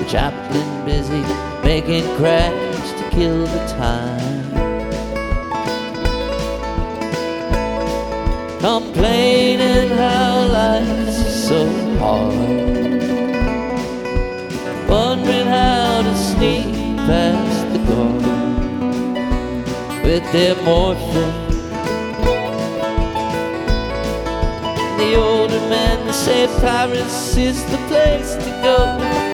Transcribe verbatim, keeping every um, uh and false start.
Chaplain busy making cracks to kill the time, complaining how life's so hard, wondering how to sneak past the guard with their morphine. The older men, they say Paris is the place to go.